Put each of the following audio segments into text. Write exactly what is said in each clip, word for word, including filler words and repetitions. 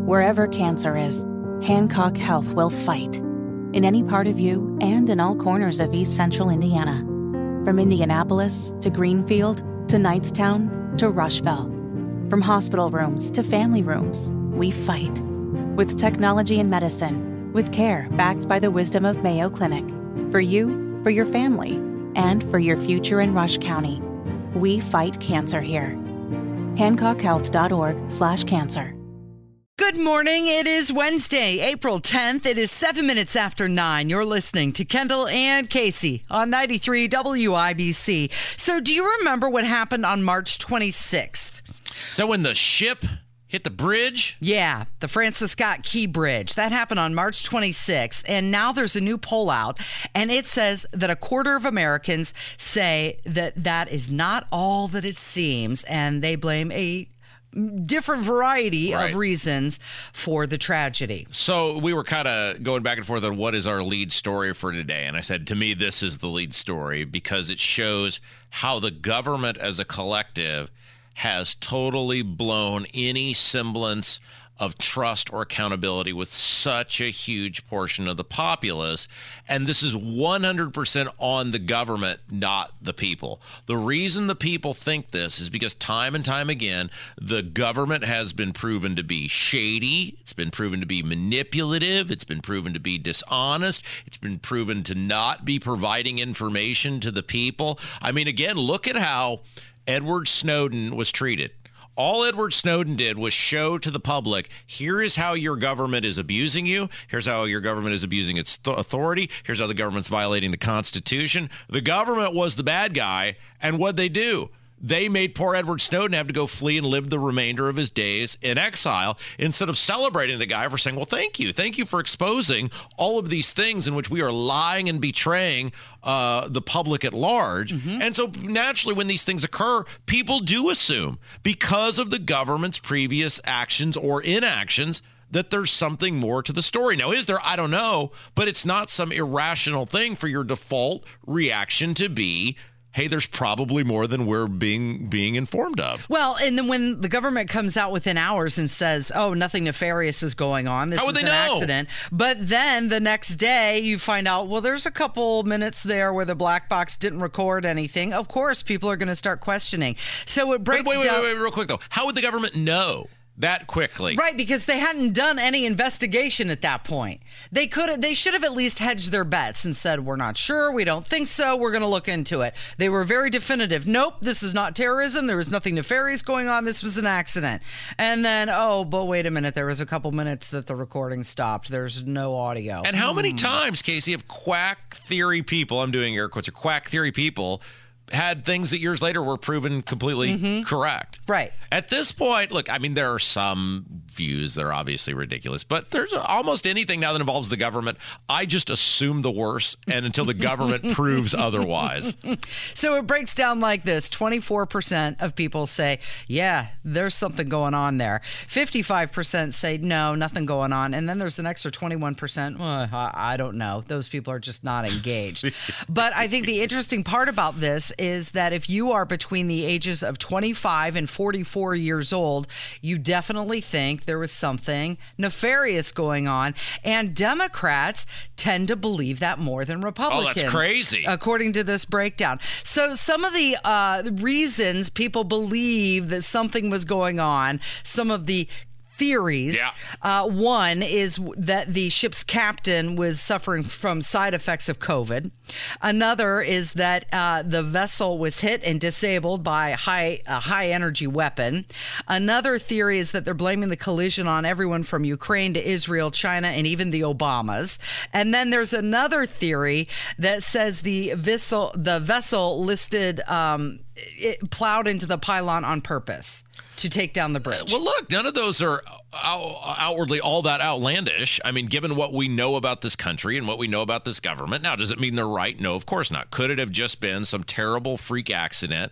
Wherever cancer is, Hancock Health will fight. In any part of you and in all corners of East Central Indiana. From Indianapolis to Greenfield to Knightstown to Rushville. From hospital rooms to family rooms, we fight. With technology and medicine, with care backed by the wisdom of Mayo Clinic. For you, for your family, and for your future in Rush County. We fight cancer here. Hancock Health dot org slash cancer. Good morning. It is Wednesday, April tenth. It is seven minutes after nine. You're listening to Kendall and Casey on ninety-three W I B C. So do you remember what happened on March twenty-sixth? So when the ship hit the bridge? Yeah, the Francis Scott Key Bridge. That happened on March twenty-sixth. And now there's a new poll out, and it says that a quarter of Americans say that that is not all that it seems, and they blame a different variety right. of reasons for the tragedy. So we were kind of going back and forth on what is our lead story for today. And I said, to me, this is the lead story because it shows how the government as a collective has totally blown any semblance of trust or accountability with such a huge portion of the populace. And this is one hundred percent on the government, not the people. The reason the people think this is because time and time again, the government has been proven to be shady. It's been proven to be manipulative. It's been proven to be dishonest. It's been proven to not be providing information to the people. I mean, again, look at how Edward Snowden was treated. All Edward Snowden did was show to the public, here is how your government is abusing you. Here's how your government is abusing its th- authority. Here's how the government's violating the Constitution. The government was the bad guy. And what'd they do? They made poor Edward Snowden have to go flee and live the remainder of his days in exile instead of celebrating the guy for saying, well, thank you. Thank you for exposing all of these things in which we are lying and betraying uh, the public at large. Mm-hmm. And so naturally, when these things occur, people do assume because of the government's previous actions or inactions that there's something more to the story. Now, is there? I don't know, but it's not some irrational thing for your default reaction to be, hey, there's probably more than we're being being informed of. Well, and then when the government comes out within hours and says, oh, nothing nefarious is going on, this How would is they an know? accident. But then the next day you find out, well, there's a couple minutes there where the black box didn't record anything. Of course, people are going to start questioning. So it breaks wait, wait, down. Wait, wait, wait, real quick, though. How would the government know that quickly? Right, because they hadn't done any investigation at that point. They could have, they should have at least hedged their bets and said, we're not sure, we don't think so, we're going to look into it. They were very definitive. Nope, this is not terrorism. There was nothing nefarious going on. This was an accident. And then, oh, but wait a minute, there was a couple minutes that the recording stopped. There's no audio. And how many Hmm. times, Casey, have quack theory people, I'm doing air quotes, or quack theory people, had things that years later were proven completely mm-hmm. correct. Right. At this point, look, I mean, there are some views that are obviously ridiculous, but there's almost anything now that involves the government. I just assume the worst, and until the government proves otherwise. So it breaks down like this. twenty-four percent of people say, yeah, there's something going on there. fifty-five percent say, no, nothing going on. And then there's an extra twenty-one percent, well, I, I don't know. Those people are just not engaged. But I think the interesting part about this is that if you are between the ages of twenty-five and forty-four years old, you definitely think there was something nefarious going on. And Democrats tend to believe that more than Republicans. Oh, that's crazy. According to this breakdown. So some of the uh, reasons people believe that something was going on, some of the theories. Yeah. Uh, one is that the ship's captain was suffering from side effects of COVID. Another is that uh, the vessel was hit and disabled by high a high energy weapon. Another theory is that they're blaming the collision on everyone from Ukraine to Israel, China, and even the Obamas. And then there's another theory that says the vessel the vessel listed um, it plowed into the pylon on purpose to take down the bridge. Well, look, none of those are out- outwardly all that outlandish. I mean, given what we know about this country and what we know about this government. Now, does it mean they're right? No, of course not. Could it have just been some terrible freak accident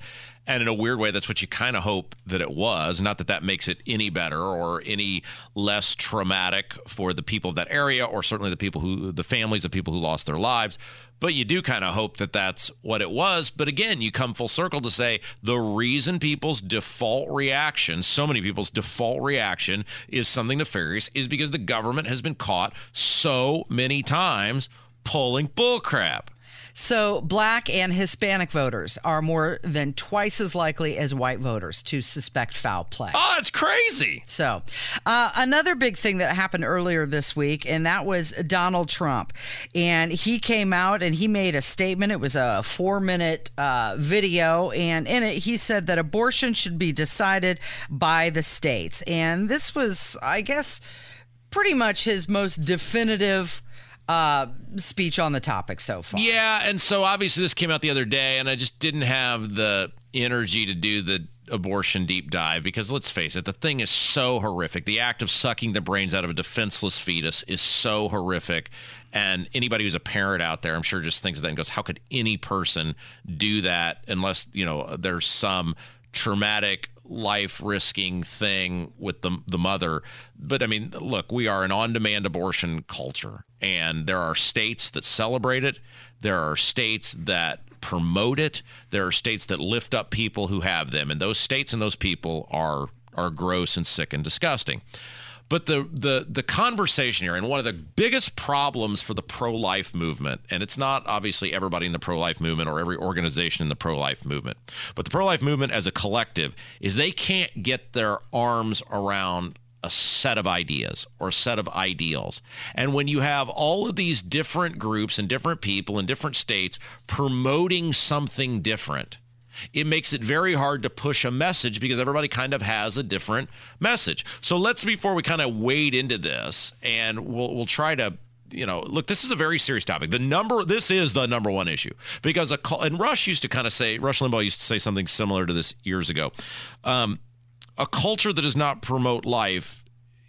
And in a weird way, that's what you kind of hope that it was. Not that that makes it any better or any less traumatic for the people of that area, or certainly the people who, the families of people who lost their lives. But you do kind of hope that that's what it was. But again, you come full circle to say the reason people's default reaction, so many people's default reaction is something nefarious, is because the government has been caught so many times pulling bullcrap. So black and Hispanic voters are more than twice as likely as white voters to suspect foul play. Oh, that's crazy. So uh, another big thing that happened earlier this week, and that was Donald Trump. And he came out and he made a statement. It was a four-minute uh, video, and in it he said that abortion should be decided by the states. And this was, I guess, pretty much his most definitive Uh, speech on the topic so far. Yeah, and so obviously this came out the other day, and I just didn't have the energy to do the abortion deep dive because, let's face it, the thing is so horrific. The act of sucking the brains out of a defenseless fetus is so horrific, and anybody who's a parent out there, I'm sure, just thinks of that and goes, how could any person do that unless, you know, there's some traumatic life-risking thing with the the mother. But I mean, look, we are an on-demand abortion culture, and there are states that celebrate it. There are states that promote it. There are states that lift up people who have them, and those states and those people are are gross and sick and disgusting. But the the the conversation here, and one of the biggest problems for the pro-life movement, and it's not obviously everybody in the pro-life movement or every organization in the pro-life movement, but the pro-life movement as a collective, is they can't get their arms around a set of ideas or a set of ideals. And when you have all of these different groups and different people in different states promoting something different, it makes it very hard to push a message because everybody kind of has a different message. So let's, before we kind of wade into this, and we'll we'll try to, you know, look, this is a very serious topic. The number, this is the number one issue because, a, and Rush used to kind of say, Rush Limbaugh used to say something similar to this years ago. Um, a culture that does not promote life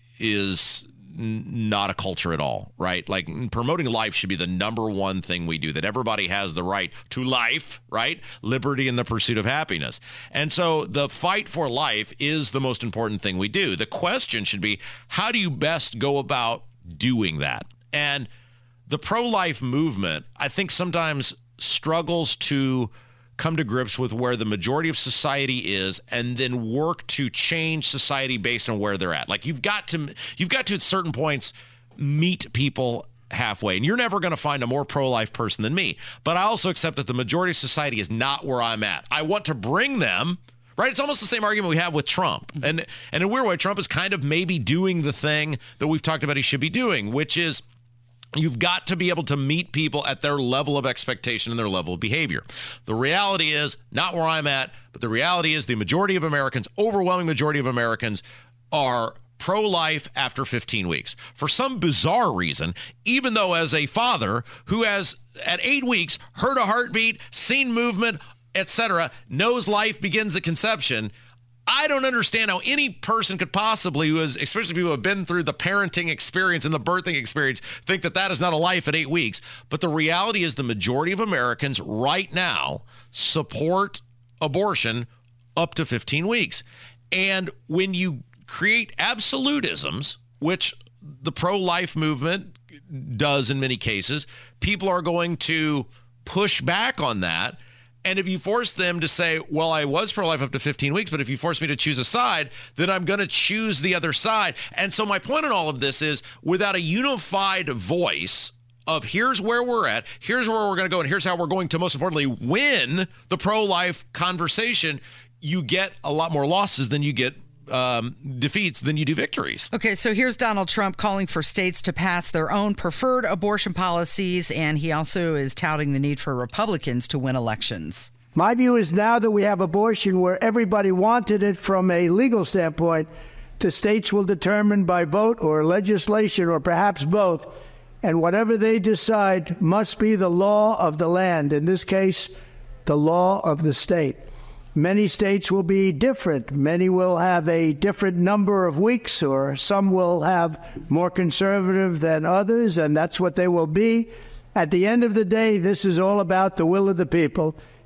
is not a culture at all, right? Like, promoting life should be the number one thing we do, that everybody has the right to life, right? Liberty and the pursuit of happiness. And so the fight for life is the most important thing we do. The question should be, how do you best go about doing that? And the pro-life movement, I think, sometimes struggles to come to grips with where the majority of society is and then work to change society based on where they're at. Like, you've got to, you've got to at certain points meet people halfway. And you're never going to find a more pro-life person than me. But I also accept that the majority of society is not where I'm at. I want to bring them, right? It's almost the same argument we have with Trump. And, and in a weird way, Trump is kind of maybe doing the thing that we've talked about he should be doing, which is, you've got to be able to meet people at their level of expectation and their level of behavior. The reality is, not where I'm at, but the reality is the majority of Americans, overwhelming majority of Americans, are pro-life after fifteen weeks. For some bizarre reason, even though as a father who has at eight weeks heard a heartbeat, seen movement, et cetera, knows life begins at conception, I don't understand how any person could possibly, who is, especially people who have been through the parenting experience and the birthing experience, think that that is not a life at eight weeks. But the reality is the majority of Americans right now support abortion up to fifteen weeks. And when you create absolutisms, which the pro-life movement does in many cases, people are going to push back on that. And if you force them to say, well, I was pro-life up to fifteen weeks, but if you force me to choose a side, then I'm going to choose the other side. And so my point in all of this is, without a unified voice of here's where we're at, here's where we're going to go, and here's how we're going to, most importantly, win the pro-life conversation, you get a lot more losses than you get Um, defeats than you do victories. Okay, so here's Donald Trump calling for states to pass their own preferred abortion policies, and he also is touting the need for Republicans to win elections. My view is, now that we have abortion where everybody wanted it from a legal standpoint, the states will determine by vote or legislation or perhaps both, and whatever they decide must be the law of the land, in this case, the law of the state. Many states will be different. Many will have a different number of weeks, or some will have more conservative than others, and that's what they will be. At the end of the day, this is all about the will of the people.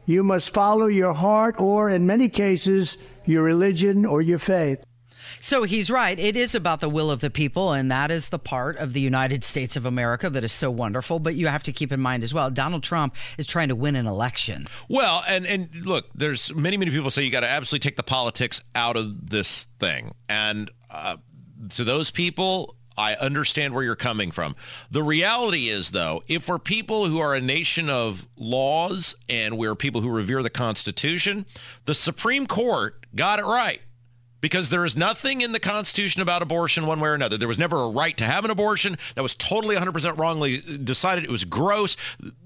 You must follow your heart or, in many cases, your religion or your faith. So he's right. It is about the will of the people, and that is the part of the United States of America that is so wonderful. But you have to keep in mind as well, Donald Trump is trying to win an election. Well, and, and look, there's many, many people say you got to absolutely take the politics out of this thing. And uh, to those people, I understand where you're coming from. The reality is, though, if we're people who are a nation of laws and we're people who revere the Constitution, the Supreme Court got it right. Because there is nothing in the Constitution about abortion one way or another. There was never a right to have an abortion. That was totally one hundred percent wrongly decided. It was gross.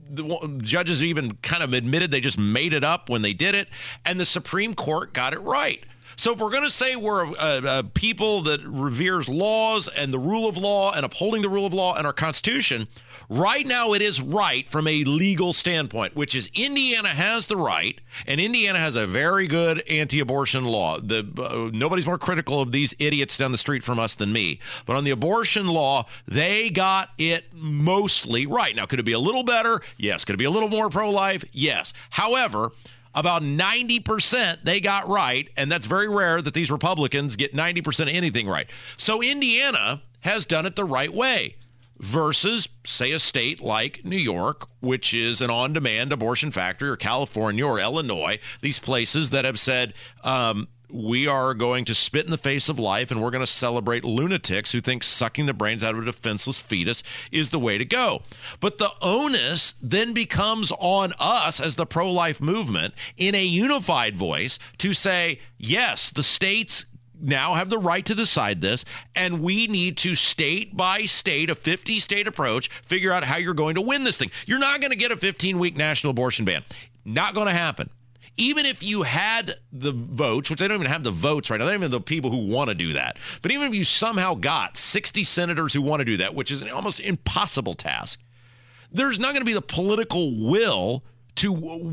The judges even kind of admitted they just made it up when they did it. And the Supreme Court got it right. So if we're going to say we're a, a people that reveres laws and the rule of law and upholding the rule of law and our Constitution, right now it is right from a legal standpoint, which is Indiana has the right, and Indiana has a very good anti-abortion law. The uh, nobody's more critical of these idiots down the street from us than me. But on the abortion law, they got it mostly right. Now, could it be a little better? Yes. Could it be a little more pro-life? Yes. However, about ninety percent they got right, and that's very rare that these Republicans get ninety percent of anything right. So Indiana has done it the right way versus, say, a state like New York, which is an on-demand abortion factory, or California or Illinois, these places that have said, um, we are going to spit in the face of life and we're going to celebrate lunatics who think sucking the brains out of a defenseless fetus is the way to go. But the onus then becomes on us as the pro-life movement in a unified voice to say, yes, the states now have the right to decide this, and we need to state by state, a fifty state approach, figure out how you're going to win this thing. You're not going to get a fifteen week national abortion ban. Not going to happen. Even if you had the votes, which they don't even have the votes right now, they don't even have the people who want to do that. But even if you somehow got sixty senators who want to do that, which is an almost impossible task, there's not going to be the political will to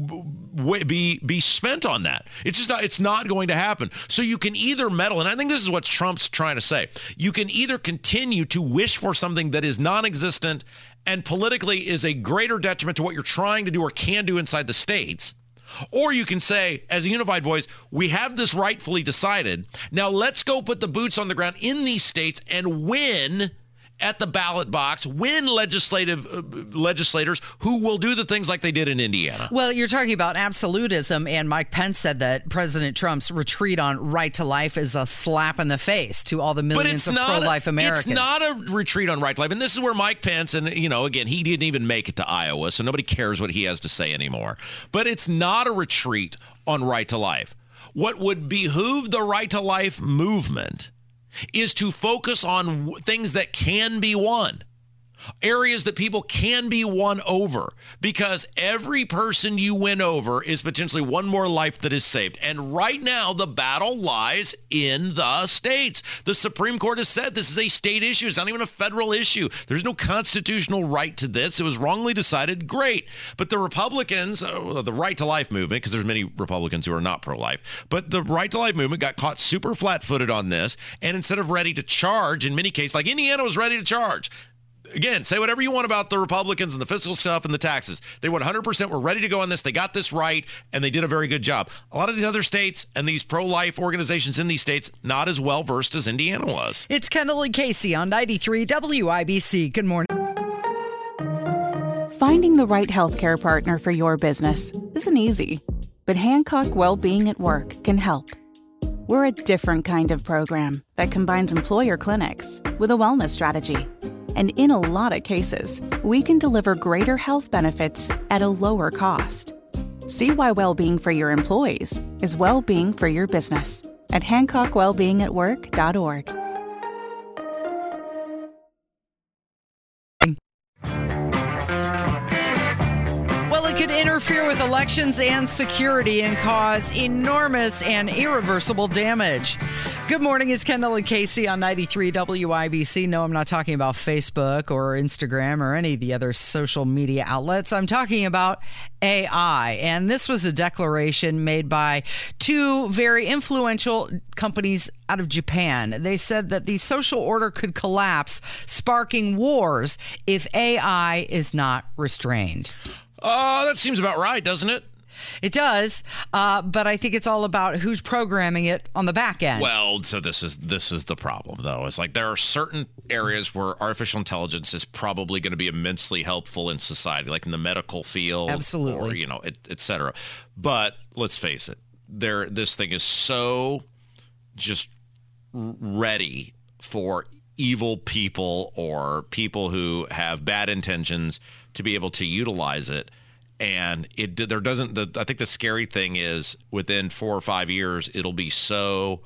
w- be be spent on that. It's just not, it's not going to happen. So you can either meddle, and I think this is what Trump's trying to say. You can either continue to wish for something that is non-existent and politically is a greater detriment to what you're trying to do or can do inside the states, or you can say, as a unified voice, we have this rightfully decided. Now let's go put the boots on the ground in these states and win at the ballot box, win legislative uh, legislators who will do the things like they did in Indiana. Well, you're talking about absolutism, and Mike Pence said that President Trump's retreat on right to life is a slap in the face to all the millions of pro-life a, Americans. It's not a retreat on right to life, and this is where Mike Pence, and you know, again, he didn't even make it to Iowa, so nobody cares what he has to say anymore. But it's not a retreat on right to life. What would behoove the right to life movement is to focus on w- things that can be won, areas that people can be won over, because every person you win over is potentially one more life that is saved. And right now, the battle lies in the states. The Supreme Court has said this is a state issue. It's not even a federal issue. There's no constitutional right to this. It was wrongly decided. Great. But the Republicans, uh, the right to life movement, because there's many Republicans who are not pro-life, but the right to life movement got caught super flat-footed on this. And instead of ready to charge, in many cases, like Indiana was ready to charge. Again, say whatever you want about the Republicans and the fiscal stuff and the taxes. They one hundred percent were ready to go on this. They got this right, and they did a very good job. A lot of these other states and these pro-life organizations in these states, not as well-versed as Indiana was. It's Kendall and Casey on ninety-three W I B C. Good morning. Finding the right healthcare partner for your business isn't easy, but Hancock Wellbeing at Work can help. We're a different kind of program that combines employer clinics with a wellness strategy. And in a lot of cases, we can deliver greater health benefits at a lower cost. See why well-being for your employees is well-being for your business at hancock wellbeing at work dot org. Well, it could interfere with elections and security and cause enormous and irreversible damage. Good morning, it's Kendall and Casey on ninety-three W I B C. No, I'm not talking about Facebook or Instagram or any of the other social media outlets. I'm talking about A I. And this was a declaration made by two very influential companies out of Japan. They said that the social order could collapse, sparking wars if A I is not restrained. Uh, that seems about right, doesn't it? It does, uh, but I think it's all about who's programming it on the back end. Well, so this is this is the problem, though. It's like there are certain areas where artificial intelligence is probably going to be immensely helpful in society, like in the medical field, absolutely, or you know, et, et cetera. But let's face it, there this thing is so just ready for evil people or people who have bad intentions to be able to utilize it. And it there doesn't the, I think the scary thing is within four or five years, it'll be so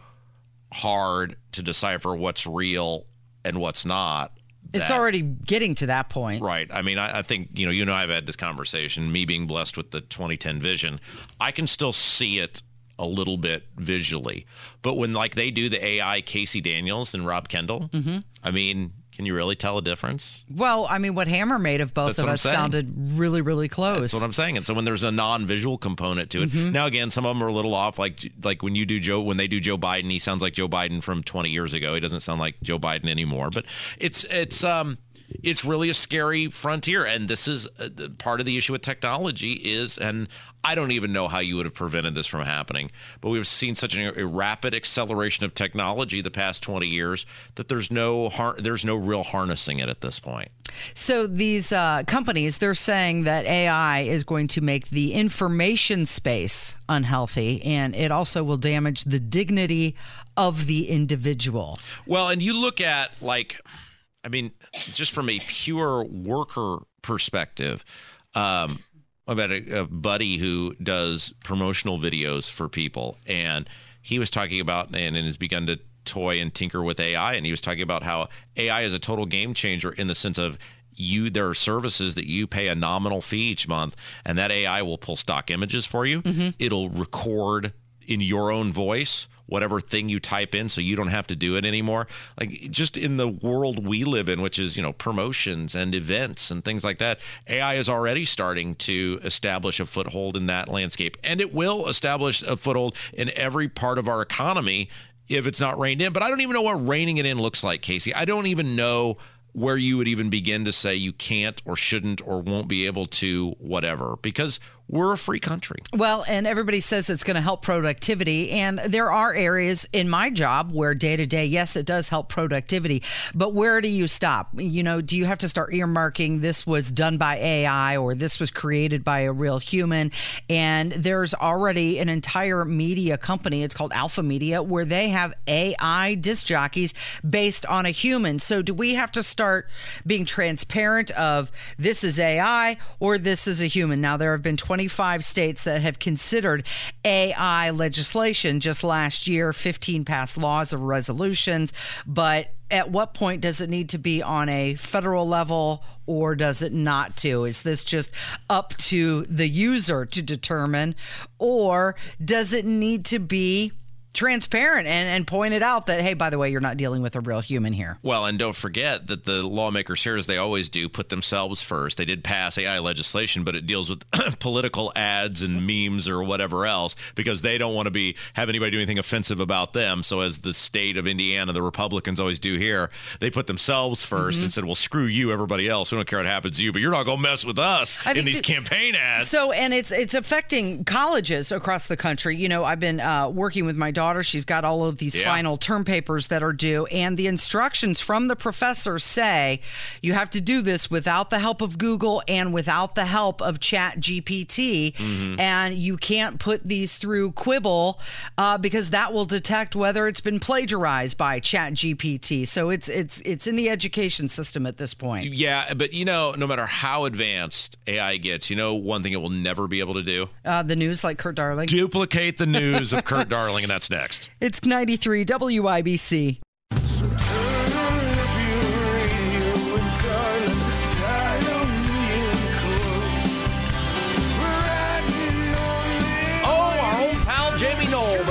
hard to decipher what's real and what's not. It's already getting to that point. Right. I mean, I, I think, you know, you and I have had this conversation, me being blessed with the twenty ten vision. I can still see it a little bit visually. But when like they do the A I Casey Daniels and Rob Kendall, mm-hmm. I mean, can you really tell a difference? Well, I mean, what Hammer made of both That's of us sounded really, really close. That's what I'm saying. And so when there's a non-visual component to it, mm-hmm. now again, some of them are a little off. Like like when you do Joe, when they do Joe Biden, he sounds like Joe Biden from twenty years ago. He doesn't sound like Joe Biden anymore. But it's it's um it's really a scary frontier, and this is uh, part of the issue with technology is, and I don't even know how you would have prevented this from happening, but we've seen such an, a rapid acceleration of technology the past twenty years that there's no har- there's no real harnessing it at this point. So these uh, companies, they're saying that A I is going to make the information space unhealthy, and it also will damage the dignity of the individual. Well, and you look at like, I mean, just from a pure worker perspective, um, I've had a, a buddy who does promotional videos for people, and he was talking about and, and has begun to toy and tinker with A I, and he was talking about how A I is a total game changer in the sense of you. There are services that you pay a nominal fee each month, and that A I will pull stock images for you. Mm-hmm. It'll record in your own voice whatever thing you type in, so you don't have to do it anymore. Like just in the world we live in, which is, you know, promotions and events and things like that, A I is already starting to establish a foothold in that landscape. And it will establish a foothold in every part of our economy if it's not reined in. But I don't even know what reining it in looks like, Casey. I don't even know where you would even begin to say you can't or shouldn't or won't be able to whatever, because we're a free country. Well, and everybody says it's going to help productivity. And there are areas in my job where day to day, yes, it does help productivity. But where do you stop? You know, do you have to start earmarking this was done by A I or this was created by a real human? And there's already an entire media company, it's called Alpha Media, where they have A I disc jockeys based on a human. So do we have to start being transparent of this is A I or this is a human? Now, there have been twenty-five states that have considered A I legislation. Just last year, fifteen passed laws or resolutions. But at what point does it need to be on a federal level or does it not to? Is this just up to the user to determine, or does it need to be transparent and, and pointed out that, hey, by the way, you're not dealing with a real human here? Well, and don't forget that the lawmakers here, as they always do, put themselves first. They did pass A I legislation, but it deals with political ads and memes or whatever else, because they don't want to be have anybody do anything offensive about them. So as the state of Indiana, the Republicans always do here, they put themselves first mm-hmm. and said, well, screw you, everybody else. We don't care what happens to you, but you're not going to mess with us I in these th- campaign ads. So, and it's it's affecting colleges across the country. You know, I've been uh, working with my daughter. She's got all of these yeah. final term papers that are due, and the instructions from the professor say you have to do this without the help of Google and without the help of Chat G P T, mm-hmm. and you can't put these through Quibble uh, because that will detect whether it's been plagiarized by Chat G P T. So it's it's it's in the education system at this point. Yeah, but you know, no matter how advanced A I gets, you know, one thing it will never be able to do? Uh, the news, like Kurt Darling. Duplicate the news of Kurt Darling, and that's next. It's ninety-three W I B C. So turn up your radio and darling, dial me in close. Oh, our old pal Jamie Knoll back in the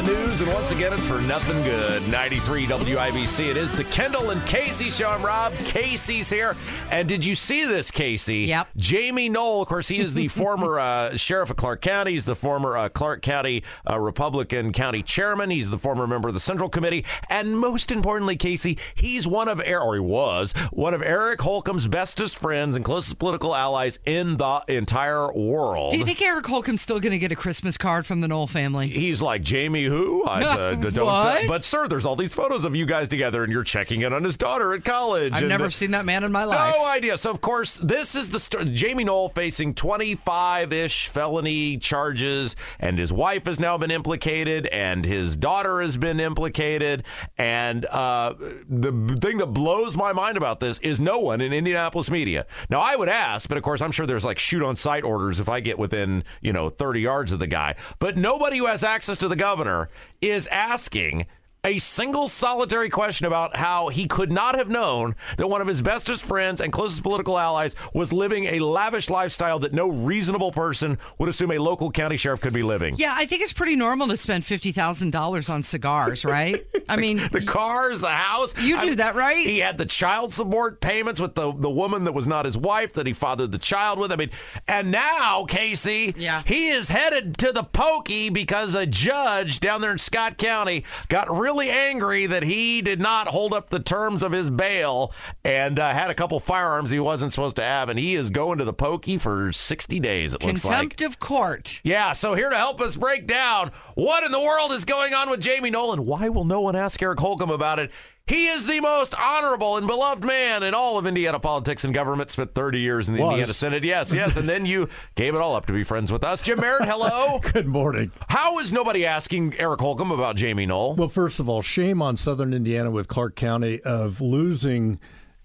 news, and once again, it's for nothing good. ninety-three W I B C. It is the Kendall and Casey show. I'm Rob. Casey's here. And did you see this, Casey? Yep. Jamie Knoll, of course, he is the former uh, sheriff of Clark County. He's the former uh, Clark County uh, Republican County chairman. He's the former member of the Central Committee. And most importantly, Casey, he's one of, or he was, one of Eric Holcomb's bestest friends and closest political allies in the entire world. Do you think Eric Holcomb's still going to get a Christmas card from the Knoll family? He's like, Jamie who? I uh, don't. What? Uh, but, sir, there's all these photos of you guys together, and you're checking in on his daughter at college. I've and, never uh, seen that man in my life. No idea. So, of course, this is the story. Jamie Knoll facing twenty-five-ish felony charges, and his wife has now been implicated, and his daughter has been implicated. And uh, the thing that blows my mind about this is no one in Indianapolis media. Now, I would ask, but of course, I'm sure there's like shoot-on-sight orders if I get within, you know, thirty yards of the guy. But nobody who has access to the governor is asking a single solitary question about how he could not have known that one of his bestest friends and closest political allies was living a lavish lifestyle that no reasonable person would assume a local county sheriff could be living. Yeah, I think it's pretty normal to spend fifty thousand dollars on cigars, right? I mean, the cars, the house. You do I, that, right? He had the child support payments with the, the woman that was not his wife that he fathered the child with. I mean, and now, Casey, yeah. he is headed to the pokey because a judge down there in Scott County got really angry that he did not hold up the terms of his bail and uh, had a couple firearms he wasn't supposed to have, and he is going to the pokey for sixty days, it looks like. Contempt of court. Yeah, so here to help us break down what in the world is going on with Jamie Knoll and why will no one ask Eric Holcomb about it. He is the most honorable and beloved man in all of Indiana politics and government. Spent thirty years in the Was. Indiana Senate. Yes, yes. And then you gave it all up to be friends with us. Jim Merritt, hello. Good morning. How is nobody asking Eric Holcomb about Jamie Knoll? Well, first of all, shame on Southern Indiana with Clark County of losing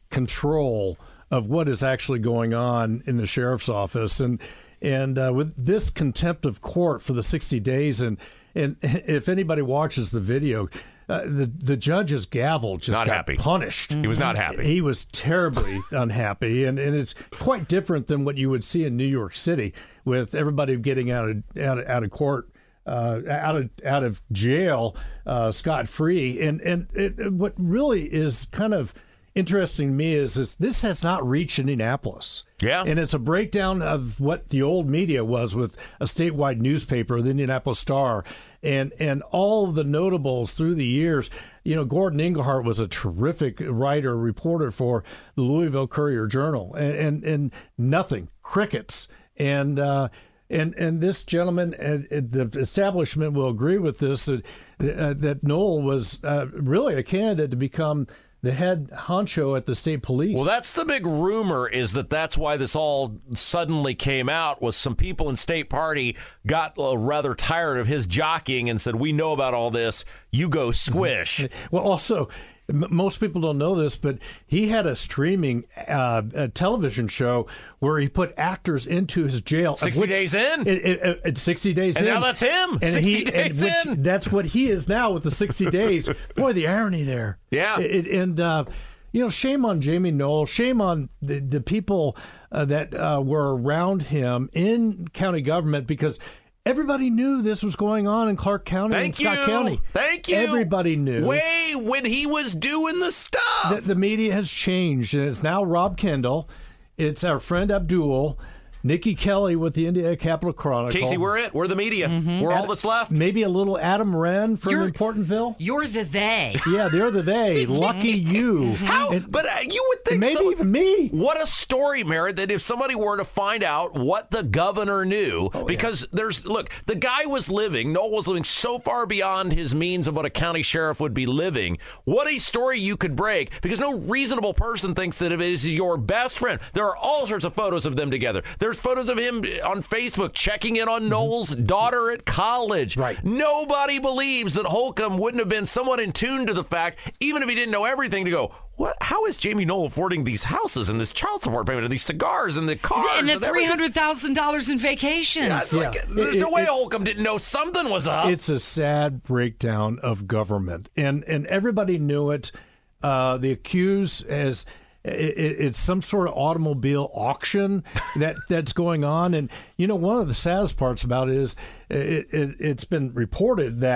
control of what is actually going on in the sheriff's office. And and uh, with this contempt of court for the sixty days, and, and if anybody watches the video, Uh, the the judge's gavel just Not got happy. punished. He was not happy. He was terribly unhappy, and, and it's quite different than what you would see in New York City with everybody getting out of out of, out of court, uh, out of out of jail, uh, scot free. And and it, what really is kind of interesting to me is this: this has not reached Indianapolis. Yeah. And it's a breakdown of what the old media was with a statewide newspaper, the Indianapolis Star, and and all of the notables through the years. You know, Gordon Engelhart was a terrific writer, reporter for the Louisville Courier-Journal, and and, and nothing, crickets. And uh, and and this gentleman, uh, the establishment will agree with this, that, uh, that Knoll was uh, really a candidate to become the head honcho at the state police. Well, that's the big rumor, is that that's why this all suddenly came out, was some people in state party got uh, rather tired of his jockeying and said, we know about all this, you go squish. Well, also, m- most people don't know this, but he had a streaming uh, a television show where he put actors into his jail. sixty which- days in? It, it, it, it's sixty days And in. now that's him, And sixty he, days and which- in. That's what he is now with the sixty days. Boy, the irony there. Yeah. It, it- and, uh, you know, shame on Jamie Knoll. Shame on the, the people uh, that uh, were around him in county government, because everybody knew this was going on in Clark County Thank and Scott you. County. Thank you. Everybody knew. Way when he was doing the stuff. The, the media has changed, and it's now Rob Kendall. It's our friend Abdul, Nikki Kelly with the Indiana Capital Chronicle. Casey, we're it. We're the media. We're all that's left. Maybe a little Adam Wren from You're- Importantville. You're the they. Yeah, they're the they. Lucky you. How? And But uh, you would think maybe someone- even me. What a story, Merritt, that if somebody were to find out what the governor knew, Oh, because there's, look, the guy was living, Knoll was living so far beyond his means of what a county sheriff would be living. What a story you could break, because no reasonable person thinks that if it is your best friend. There are all sorts of photos of them together. There's photos of him on Facebook checking in on Knoll's daughter at college. Right. Nobody believes that Holcomb wouldn't have been somewhat in tune to the fact, even if he didn't know everything, to go, what? How is Jamie Knoll affording these houses and this child support payment and these cigars and the cars And the everything? three hundred thousand dollars in vacations. Yeah, it's like, Yeah. there's It- no it- way it- Holcomb didn't know something was up. It's a sad breakdown of government, and and everybody knew it. Uh, the accused as it, it's some sort of automobile auction that that's going on, and you know, one of the saddest parts about it is it, it, it's been reported that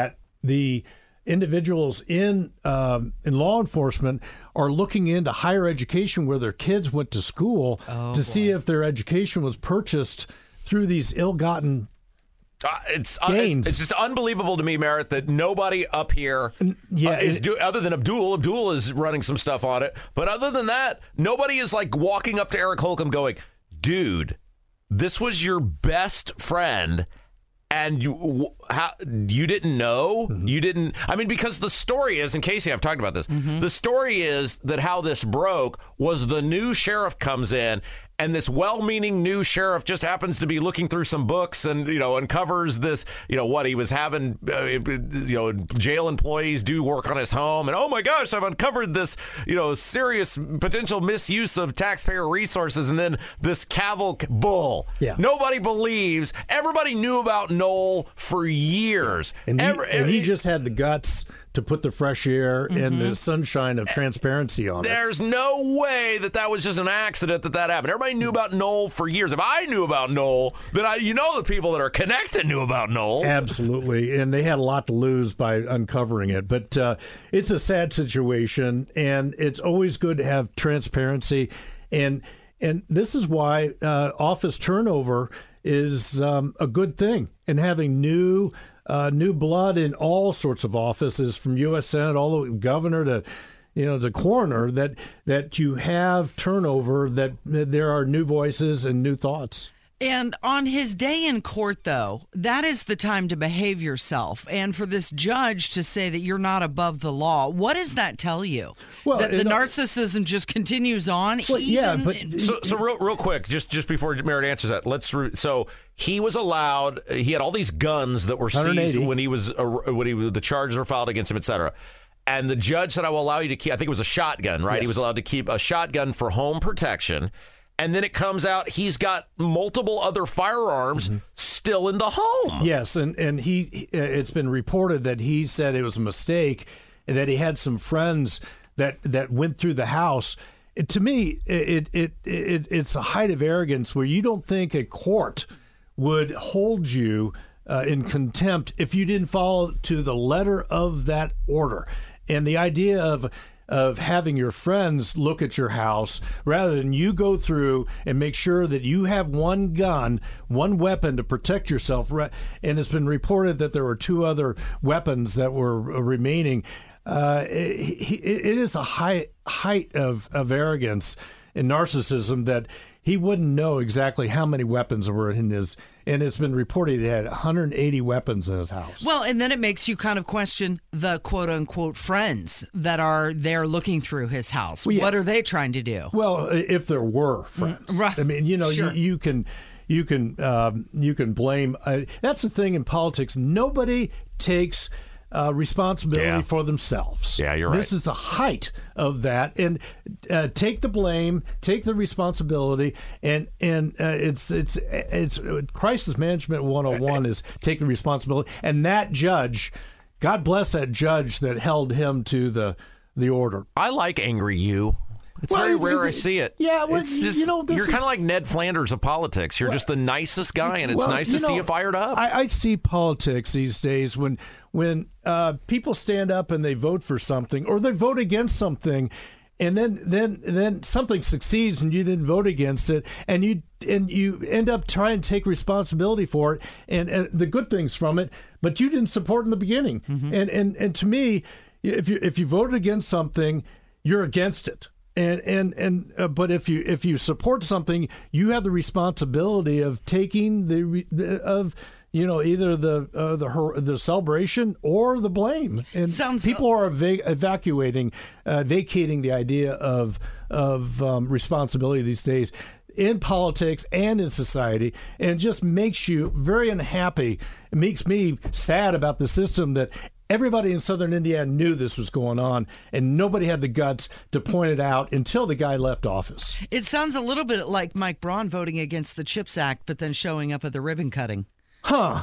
the individuals in um, in law enforcement are looking into higher education where their kids went to school Oh, to boy. see if their education was purchased through these ill-gotten Uh, it's uh, gains. it's just unbelievable to me, Merritt, that nobody up here yeah, uh, is it- do other than Abdul. Abdul is running some stuff on it, but other than that, nobody is like walking up to Eric Holcomb going, "Dude, this was your best friend." And you, w- how you didn't know? Mm-hmm. You didn't. I mean, because the story is, and Casey, I've talked about this. Mm-hmm. The story is that how this broke was the new sheriff comes in, and this well-meaning new sheriff just happens to be looking through some books, and you know, uncovers this. You know what he was having. Uh, you know, jail employees do work on his home, and oh my gosh, I've uncovered this. You know, serious potential misuse of taxpayer resources, and then this cavil bull. Yeah. Nobody believes. Everybody knew about Noel for years. And he, Every- and he just had the guts to put the fresh air and the sunshine of transparency on it. There's no way that that was just an accident that that happened. Everybody knew about Noel for years. If I knew about Noel, then I, you know, the people that are connected knew about Noel. Absolutely. And they had a lot to lose by uncovering it. But uh, it's a sad situation, and it's always good to have transparency. And and this is why uh, office turnover is um, a good thing, and having new uh, new blood in all sorts of offices, from U S Senate all the way governor to you know the coroner, that that you have turnover, that, that there are new voices and new thoughts. And on his day in court, though, that is the time to behave yourself. And for this judge to say that you're not above the law, what does that tell you? Well, that the it- narcissism just continues on? Well, yeah, even- but- So, so real, real quick, just just before Merritt answers that, let's. Re- so he was allowed. He had all these guns that were seized one hundred eighty when he was uh, when he the charges were filed against him, et cetera. And the judge said, "I will allow you to keep." I think it was a shotgun, right? Yes. He was allowed to keep a shotgun for home protection. And then it comes out he's got multiple other firearms still in the home. Yes, and and he it's been reported that he said it was a mistake, and that he had some friends that that went through the house. It, to me, it, it it it's a height of arrogance where you don't think a court would hold you uh, in contempt if you didn't follow to the letter of that order. And the idea of of having your friends look at your house rather than you go through and make sure that you have one gun, one weapon to protect yourself. And it's been reported that there were two other weapons that were remaining. Uh, it, it is a high height of, of arrogance and narcissism that he wouldn't know exactly how many weapons were in his. And it's been reported he had one hundred eighty weapons in his house. Well, and then it makes you kind of question the quote unquote friends that are there looking through his house. Well, yeah. What are they trying to do? Well, if there were friends, right. I mean, you know, Sure. you, you can, you can, um, you can blame. Uh, that's the thing in politics. Nobody takes uh, responsibility Yeah. for themselves. Yeah, you're This right. is the height of that, and uh, take the blame, take the responsibility, and and uh, it's it's it's crisis management one oh one is take the responsibility, and that judge, God bless that judge that held him to the the order. I like angry you. It's Well, very it's- rare I it's- see it. yeah, well, it's you- just, you know, this you're is- kind of like Ned Flanders of politics. You're just the nicest guy, and it's Well, nice to you see know, you fired up. I, I see politics these days when when uh, people stand up and they vote for something or they vote against something, and then then then something succeeds and you didn't vote against it, and you and you end up trying to take responsibility for it and, and the good things from it, but you didn't support in the beginning. Mm-hmm. And and and to me, if you if you voted against something, you're against it. And and and uh, but if you if you support something, you have the responsibility of taking the re- the- of you know either the uh, the her, the celebration or the blame. And Sounds- people are eva- evacuating, uh, vacating the idea of of um, responsibility these days in politics and in society, and it just makes you very unhappy. It makes me sad about the system that. Everybody in southern Indiana knew this was going on, and nobody had the guts to point it out until the guy left office. It sounds a little bit like Mike Braun voting against the CHIPS Act, but then showing up at the ribbon cutting. Huh.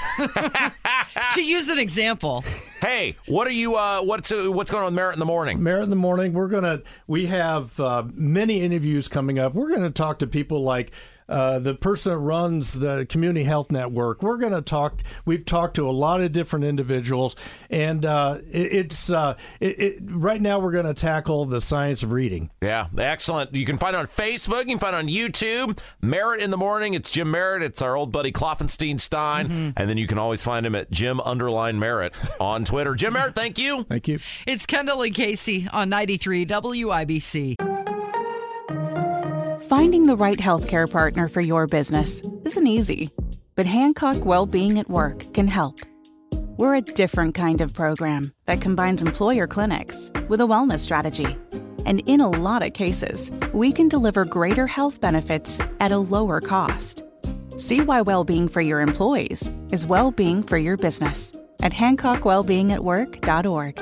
To use an example. Hey, what are you? Uh, what's uh, what's going on with Merritt in the morning? Merritt in the morning, we're going to, we have uh, many interviews coming up. We're going to talk to people like uh, the person that runs the Community Health Network. We're going to talk. We've talked to a lot of different individuals, and uh, it, it's uh, it, it, right now we're going to tackle the science of reading. Yeah, excellent. You can find it on Facebook. You can find it on YouTube. Merritt in the Morning. It's Jim Merritt. It's our old buddy Kloffenstein Stein. Mm-hmm. And then you can always find him at Jim underline Merritt on Twitter. Jim Merritt, thank you. Thank you. It's Kendall and Casey on ninety-three W I B C. Finding the right healthcare partner for your business isn't easy, but Hancock Wellbeing at Work can help. We're a different kind of program that combines employer clinics with a wellness strategy. And in a lot of cases, we can deliver greater health benefits at a lower cost. See why well-being for your employees is well-being for your business at hancock wellbeing at work dot org.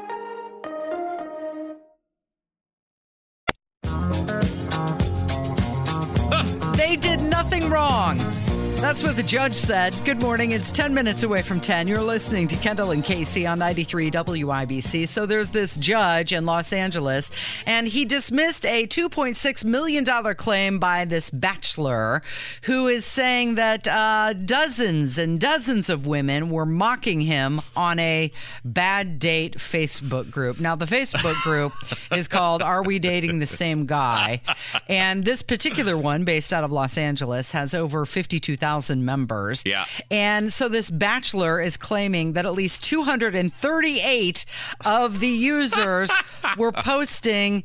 They did nothing wrong. That's what the judge said. Good morning. It's ten minutes away from ten. You're listening to Kendall and Casey on ninety-three W I B C. So there's this judge in Los Angeles, and he dismissed a two point six million dollars claim by this bachelor who is saying that uh, dozens and dozens of women were mocking him on a bad date Facebook group. Now, the Facebook group is called Are We Dating the Same Guy? And this particular one, based out of Los Angeles, has over fifty-two thousand members. Yeah. And so this bachelor is claiming that at least two hundred thirty-eight of the users were posting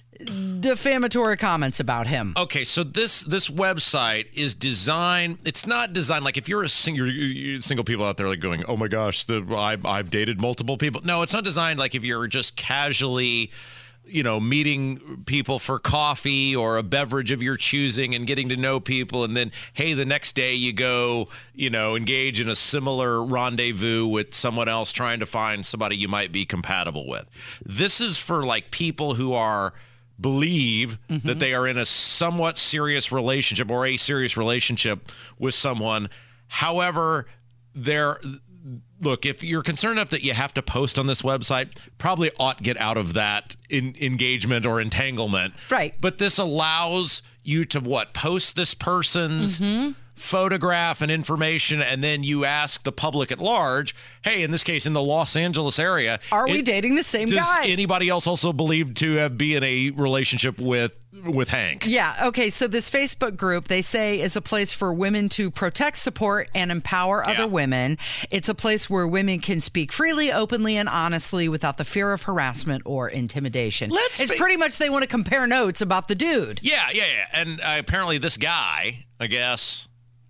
defamatory comments about him. Okay, so this this website is designed. It's not designed like if you're a single you're, single people out there like going, oh my gosh, the I've, I've dated multiple people. No, it's not designed like if you're just casually, you know, meeting people for coffee or a beverage of your choosing and getting to know people. And then, hey, the next day you go, you know, engage in a similar rendezvous with someone else trying to find somebody you might be compatible with. This is for like people who are believe mm-hmm. that they are in a somewhat serious relationship or a serious relationship with someone. However, they're Look, if you're concerned enough that you have to post on this website, probably ought to get out of that in, engagement or entanglement. Right. But this allows you to, what, post this person's mm-hmm. photograph and information, and then you ask the public at large, hey, in this case, in the Los Angeles area, are we it, dating the same does guy? Anybody else also believed to have be in a relationship with with Hank? Yeah. Okay. So this Facebook group, they say, is a place for women to protect, support, and empower other yeah. women. It's a place where women can speak freely, openly, and honestly without the fear of harassment or intimidation. Let's it's be- pretty much they want to compare notes about the dude. Yeah, yeah, yeah. And uh, apparently this guy, I guess,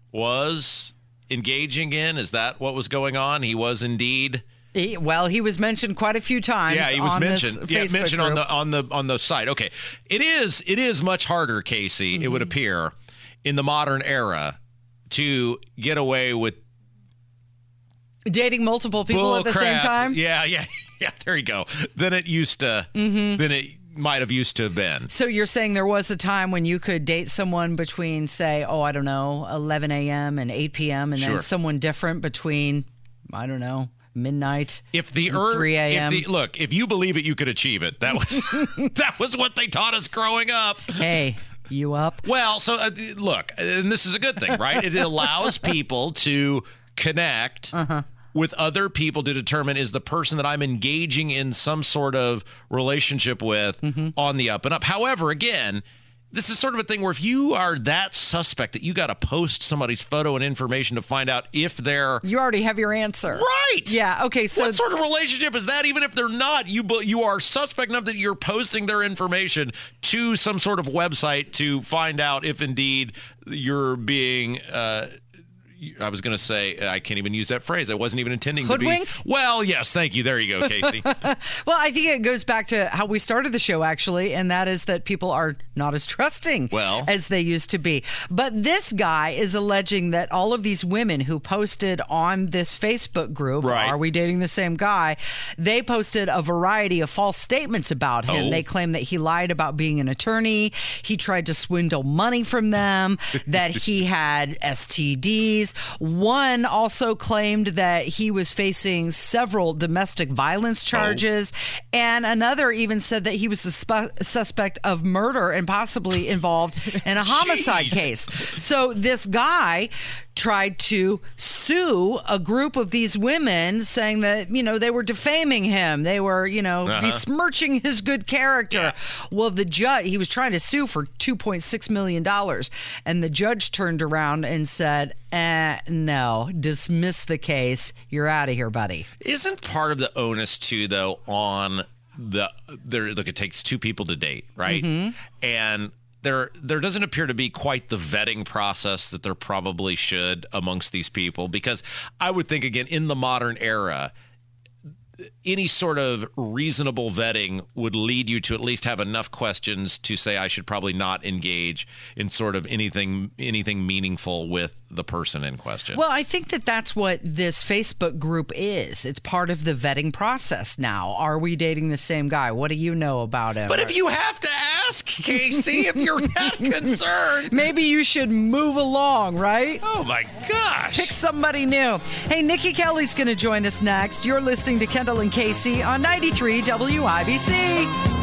was engaging in, is that what was going on? He was indeed... He, well, he was mentioned quite a few times. Yeah, he was on mentioned. This Yeah, Facebook mentioned group. on the on the on the site. Okay, it is it is much harder, Casey. Mm-hmm. It would appear in the modern era to get away with dating multiple people bull at the crap. same time. Yeah, yeah, yeah. There you go. Than it used to. Mm-hmm. Than it might have used to have been. So you're saying there was a time when you could date someone between, say, oh, I don't know, eleven a.m. and eight p.m. and Sure. then someone different between, I don't know, midnight. If the and earth, three a.m. If the, look, if you believe it, you could achieve it. That was that was what they taught us growing up. Hey, you up? Well, so uh, look, and this is a good thing, right? It allows people to connect uh-huh. with other people to determine, is the person that I'm engaging in some sort of relationship with mm-hmm. on the up and up. However, again, this is sort of a thing where if you are that suspect that you got to post somebody's photo and information to find out if they're... You already have your answer. Right. Yeah, okay, so... What sort of relationship is that? Even if they're not, you you are suspect enough that you're posting their information to some sort of website to find out if indeed you're being... Uh, I was going to say, I can't even use that phrase. I wasn't even intending Hoodwinked? to be. Well, yes, thank you. There you go, Casey. Well, I think it goes back to how we started the show, actually, and that is that people are not as trusting well, as they used to be. But this guy is alleging that all of these women who posted on this Facebook group, right. Are We Dating the Same Guy? They posted a variety of false statements about him. Oh. They claim that he lied about being an attorney. He tried to swindle money from them, that he had S T Ds. One also claimed that he was facing several domestic violence charges, oh. and another even said that he was the spu- suspect of murder and possibly involved in a homicide case. So this guy tried to sue a group of these women, saying that, you know, they were defaming him. They were, you know, uh-huh. besmirching his good character. Yeah. Well, the judge, he was trying to sue for two point six million dollars. And the judge turned around and said, eh, no, dismiss the case. You're out of here, buddy. Isn't part of the onus, too, though, on the, there, look, it takes two people to date, right? Mm-hmm. And There, there doesn't appear to be quite the vetting process that there probably should amongst these people, because I would think, again, in the modern era, any sort of reasonable vetting would lead you to at least have enough questions to say I should probably not engage in sort of anything anything meaningful with the person in question. Well, I think that that's what this Facebook group is. It's part of the vetting process now. Are we dating the same guy? What do you know about him? But if you have to ask, Casey, if you're that concerned, maybe you should move along, right? Oh, my gosh. Pick somebody new. Hey, Nikki Kelly's going to join us next. You're listening to Kendall and Casey on ninety-three W I B C.